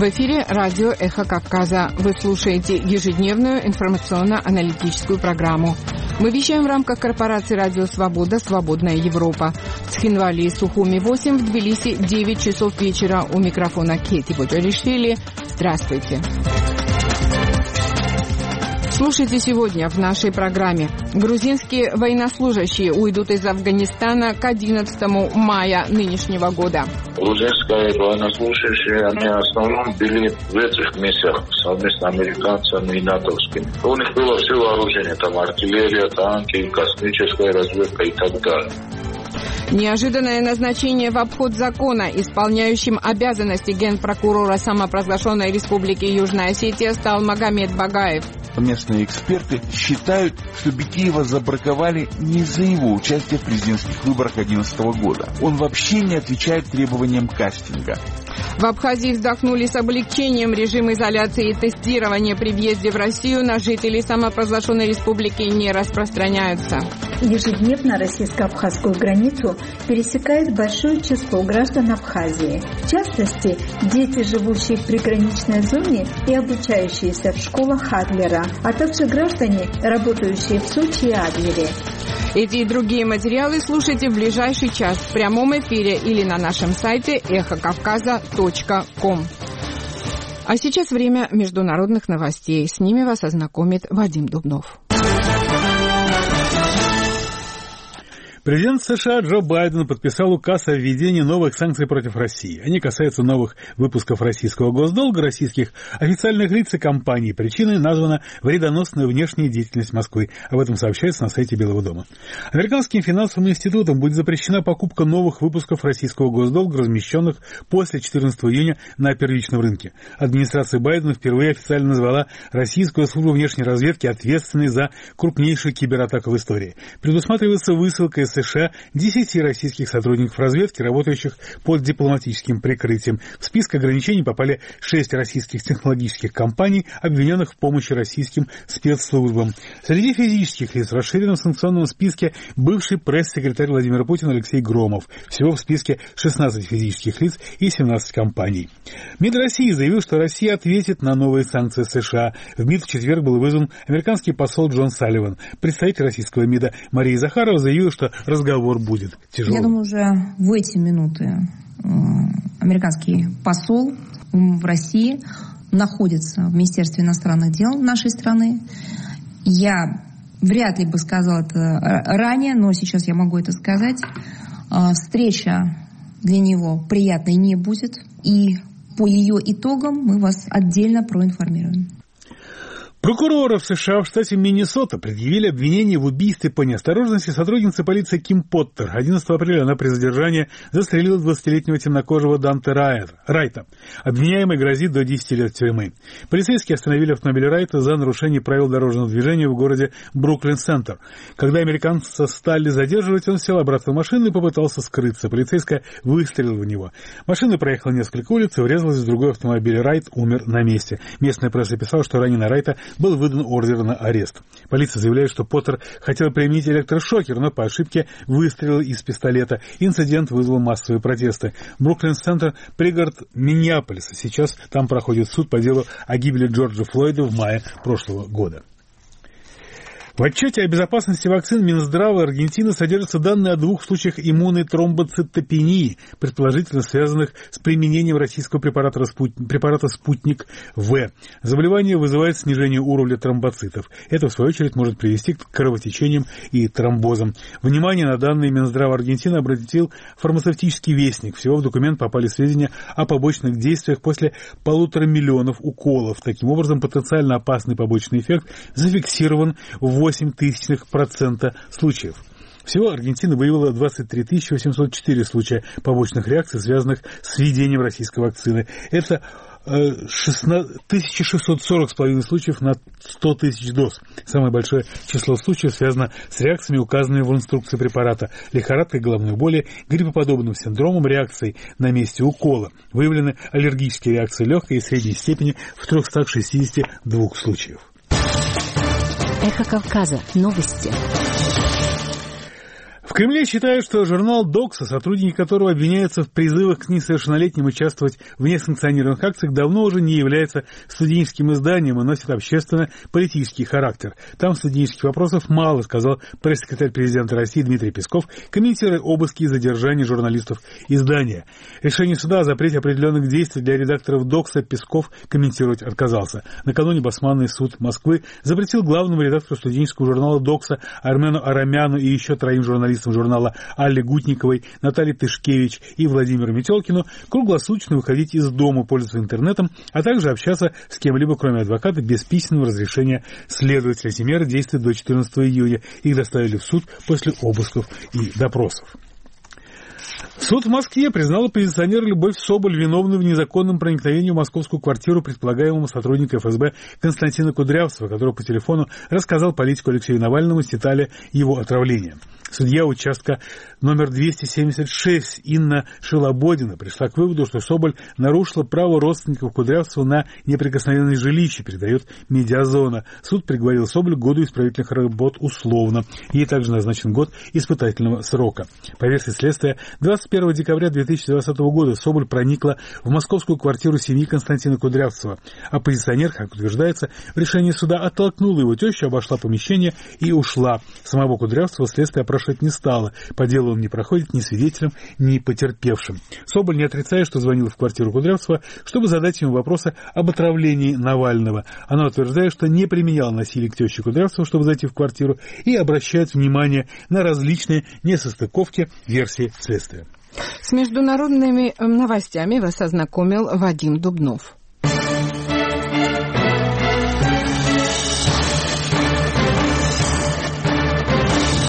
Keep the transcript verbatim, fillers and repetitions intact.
В эфире радио «Эхо Кавказа». Вы слушаете ежедневную информационно-аналитическую программу. Мы вещаем в рамках корпорации «Радио Свобода. Свободная Европа». С Хинвали и Сухуми восемь, в Тбилиси девять часов вечера. У микрофона Кети Боджаришвили. Здравствуйте. Слушайте сегодня в нашей программе. Грузинские военнослужащие уйдут из Афганистана к одиннадцатому мая нынешнего года. Грузинские военнослужащие, они в основном были в этих миссиях совместно американцами и натовскими. У них было все вооружение, там артиллерия, танки, космическая разведка и так далее. Неожиданное назначение в обход закона, исполняющим обязанности генпрокурора самопровозглашенной республики Южная Осетия, стал Магомед Багаев. Местные эксперты считают, что Бекиева забраковали не из-за его участия в президентских выборах две тысячи одиннадцатого года. Он вообще не отвечает требованиям кастинга. В Абхазии вздохнули с облегчением. Режим изоляции и тестирования при въезде в Россию на жителей самопровозглашенной республики не распространяются. Ежедневно российско-абхазскую границу пересекает большое число граждан Абхазии. В частности, дети, живущие в приграничной зоне и обучающиеся в школах Адлера, а также граждане, работающие в Сочи и Адлере. Эти и другие материалы слушайте в ближайший час в прямом эфире или на нашем сайте эхо кавказа точка ком. А сейчас время международных новостей. С ними вас ознакомит Вадим Дубнов. Президент США Джо Байден подписал указ о введении новых санкций против России. Они касаются новых выпусков российского госдолга, российских официальных лиц и компаний. Причиной названа вредоносная внешняя деятельность Москвы. Об этом сообщается на сайте Белого дома. Американским финансовым институтом будет запрещена покупка новых выпусков российского госдолга, размещенных после четырнадцатого июня на первичном рынке. Администрация Байдена впервые официально назвала российскую службу внешней разведки ответственной за крупнейшую кибератаку в истории. Предусматривается высылка из США десяти российских сотрудников разведки, работающих под дипломатическим прикрытием. В список ограничений попали шесть российских технологических компаний, обвиненных в помощи российским спецслужбам. Среди физических лиц в расширенном санкционном списке бывший пресс-секретарь Владимира Путина Алексей Громов. Всего в списке шестнадцать физических лиц и семнадцать компаний. МИД России заявил, что Россия ответит на новые санкции США. В МИД в четверг был вызван американский посол Джон Салливан. Представитель российского МИДа Мария Захарова заявила, что разговор будет тяжелым. Я думаю, уже в эти минуты американский посол в России находится в Министерстве иностранных дел нашей страны. Я вряд ли бы сказала это ранее, но сейчас я могу это сказать. Встреча для него приятной не будет, и по ее итогам мы вас отдельно проинформируем. Прокуроры в США в штате Миннесота предъявили обвинение в убийстве по неосторожности сотрудницы полиции Ким Поттер. одиннадцатого апреля она при задержании застрелила двадцатилетнего темнокожего Данте Райта. Обвиняемый грозит до десяти лет тюрьмы. Полицейские остановили автомобиль Райта за нарушение правил дорожного движения в городе Бруклин-Центр. Когда американца стали задерживать, он сел обратно в машину и попытался скрыться. Полицейская выстрелила в него. Машина проехала несколько улиц и врезалась в другой автомобиль. Райт умер на месте. Местная пресса писала, что раненый Райта был выдан ордер на арест. Полиция заявляет, что Поттер хотел применить электрошокер, но по ошибке выстрелил из пистолета. Инцидент вызвал массовые протесты. Бруклин-Центр — пригород Миннеаполиса. Сейчас там проходит суд по делу о гибели Джорджа Флойда в мае прошлого года. В отчете о безопасности вакцин Минздрава Аргентины содержатся данные о двух случаях иммунной тромбоцитопении, предположительно связанных с применением российского препарата, препарата «Спутник В». Заболевание вызывает снижение уровня тромбоцитов. Это, в свою очередь, может привести к кровотечениям и тромбозам. Внимание на данные Минздрава Аргентины обратил фармацевтический вестник. Всего в документ попали сведения о побочных действиях после полутора миллионов уколов. Таким образом, потенциально опасный побочный эффект зафиксирован в восемь тысячных процента случаев. Всего Аргентина выявила двадцать три тысячи восемьсот четыре случая побочных реакций, связанных с введением российской вакцины. Это тысяча шестьсот сорок с половиной случаев на сто тысяч доз. Самое большое число случаев связано с реакциями, указанными в инструкции препарата: лихорадкой, головной боли, гриппоподобным синдромом, реакцией на месте укола. Выявлены аллергические реакции легкой и средней степени в триста шестьдесят два случаев. Эхо Кавказа. Новости. В Кремле считают, что журнал «Докса», сотрудники которого обвиняются в призывах к несовершеннолетним участвовать в несанкционированных акциях, давно уже не является студенческим изданием и носит общественно-политический характер. Там студенческих вопросов мало, сказал пресс-секретарь президента России Дмитрий Песков, комментируя обыски и задержания журналистов издания. Решение суда о запрете определенных действий для редакторов «Докса» Песков комментировать отказался. Накануне Басманный суд Москвы запретил главному редактору студенческого журнала «Докса» Армену Арамяну и еще троим журналистам журнала Алле Гутниковой, Наталье Тышкевич и Владимиру Метелкину круглосуточно выходить из дома, пользоваться интернетом, а также общаться с кем-либо, кроме адвоката, без письменного разрешения следователя. Эти меры действуют до четырнадцатого июня. Их доставили в суд после обысков и допросов. Суд в Москве признал оппозиционера Любовь Соболь виновной в незаконном проникновении в московскую квартиру предполагаемого сотрудника эф эс бэ Константина Кудрявцева, который по телефону рассказал политику Алексею Навальному с детали его отравления. Судья участка номер двести семьдесят шесть Инна Шилободина пришла к выводу, что Соболь нарушила право родственников Кудрявцева на неприкосновенность жилища, передает Медиазона. Суд приговорил Соболь к году исправительных работ условно. Ей также назначен год испытательного срока. По версии следствия, двадцать первого декабря две тысячи двадцатого года Соболь проникла в московскую квартиру семьи Константина Кудрявцева. Оппозиционер, как утверждается, в решении суда оттолкнула его тещу, обошла помещение и ушла. Самого Кудрявцева следствие опрашивать не стало. По делу он не проходит ни свидетелем, ни потерпевшим. Соболь не отрицает, что звонила в квартиру Кудрявцева, чтобы задать ему вопросы об отравлении Навального. Она утверждает, что не применяла насилие к теще Кудрявцева, чтобы зайти в квартиру, и обращает внимание на различные несостыковки версии следствия. С международными новостями вас ознакомил Вадим Дубнов.